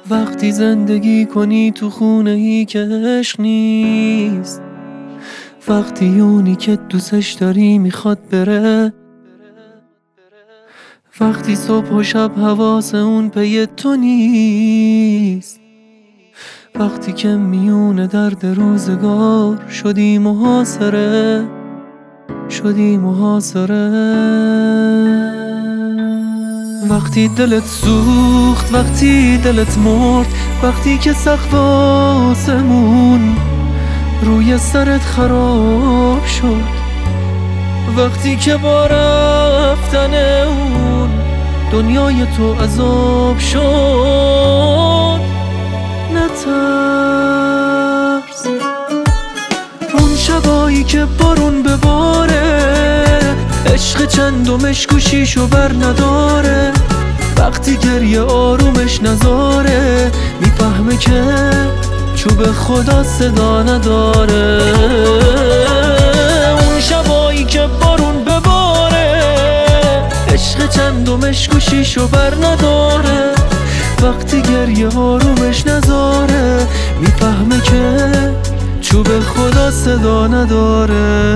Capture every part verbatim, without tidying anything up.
وقتی زندگی کنی تو خونه ای که عشق نیست، وقتی اونی که دوستش داری میخواد بره، وقتی صبح و شب حواس اون پی تو نیست، وقتی که میونه درد روزگار شدی محاصره، شدی محاصره. وقتی دلت سوخت، وقتی دلت مرد، وقتی که سقف آسمون روی سرت خراب شد، وقتی که با رفتن اون دنیای تو عذاب شد، نترس. اون شبایی که بارون بباره، عشق چندمش گوشیشو بر نداره، وقتی گریه آرومش نذاره، میفهمه که چوب خدا صدا نداره. اون شبایی که بارون بباره، عشق چندمش گوشیشو بر نداره، وقتی گریه آرومش نذاره، میفهمه که چوب خدا صدا نداره.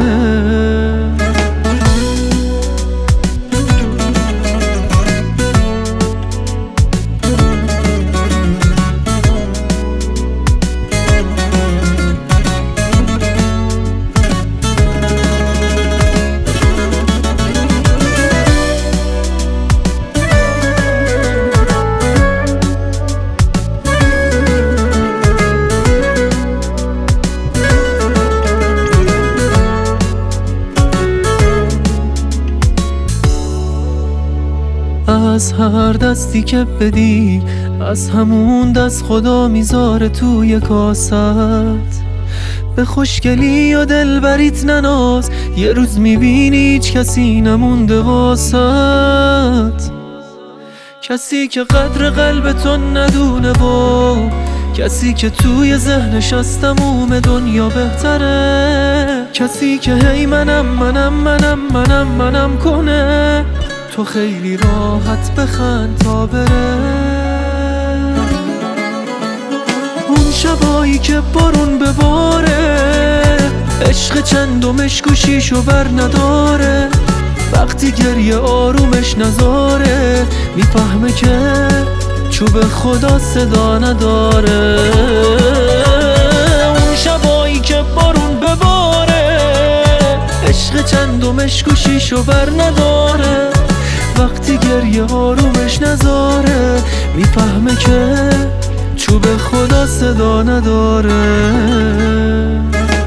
از هر دستی که بدی، از همون دست خدا میذاره توی کاست. به خوشگلی و دلبریت نناز، یه روز میبینی هیچ کسی نمونده واسط، کسی که قدر قلبتون ندونه و کسی که توی ذهنش از تموم دنیا بهتره، کسی که هی منم منم منم منم منم کنه، تو خیلی راحت بخند تا بره. اون شبایی که بارون بباره، عشق چندمش گوشیشو بر نداره، وقتی گریه آرومش نذاره، میفهمه که چوب خدا صدا نداره. اون شبایی که بارون بباره، عشق چندمش گوشیشو بر نداره، وقتی گریه آرومش نذاره، میفهمه که چوب خدا صدا نداره.